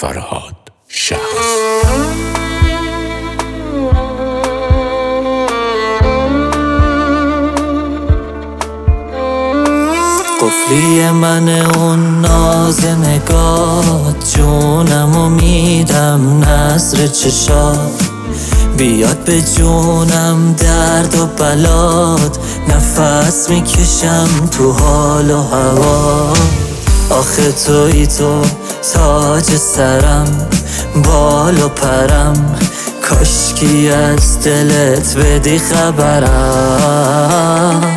فرهاد شخص. قفلی من اون ناز نگات، جونمو میدم نظر چشات، بیاد به جونم درد و بلات، نفس میکشم تو حال و هوا. آخه توی تو تاج سرم، بال و پرم، کاشکی از دلت بدی خبرم.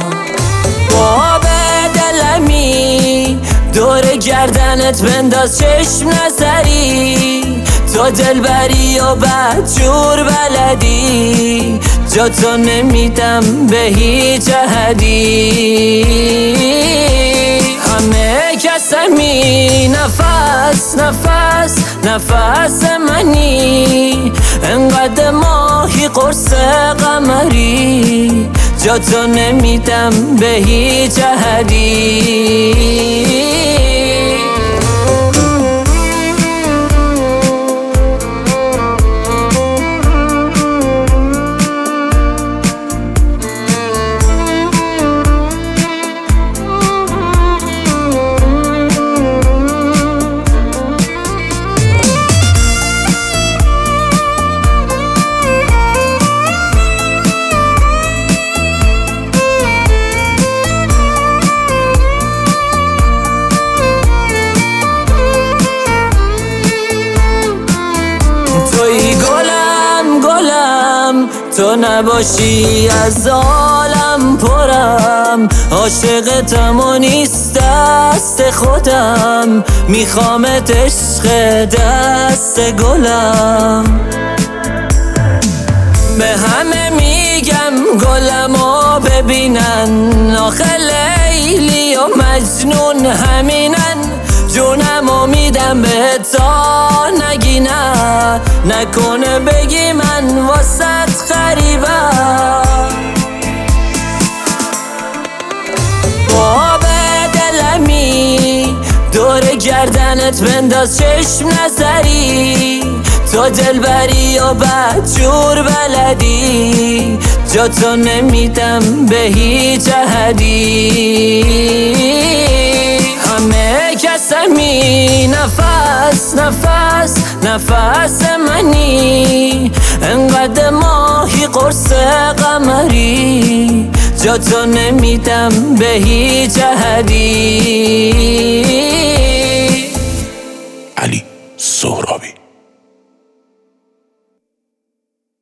دور گردنت بنداز چشم نظری، تو دلبری و بدجور بلدی، جا تو نمیدم به هیچ احدی. همه کسمی نفس نفس نفس منی، انقدر ماهی قرص قمری، جا تو نمیدم به هیچ احدی. توی گلم تو نباشی از عالم پرم، عاشقتم و نیست دست خودم، میخوامت عشق دست گلم. به همه میگم گلمو ببینن، آخه لیلی و مجنون همینن، جونمو میدم به تا نگی نه، نکنه بگی من واسط غریبم. باب دلمی دور گردنت بنداز چشم نظری، تو دلبری و بدجور بلدی، جا تو نمیدم به هیچ احدی. همه کسمی نفس نفس نفس منی، انقدر ماهی قرص قمری، جا تو نمیدم به هیچ احدی. علی سهرابی.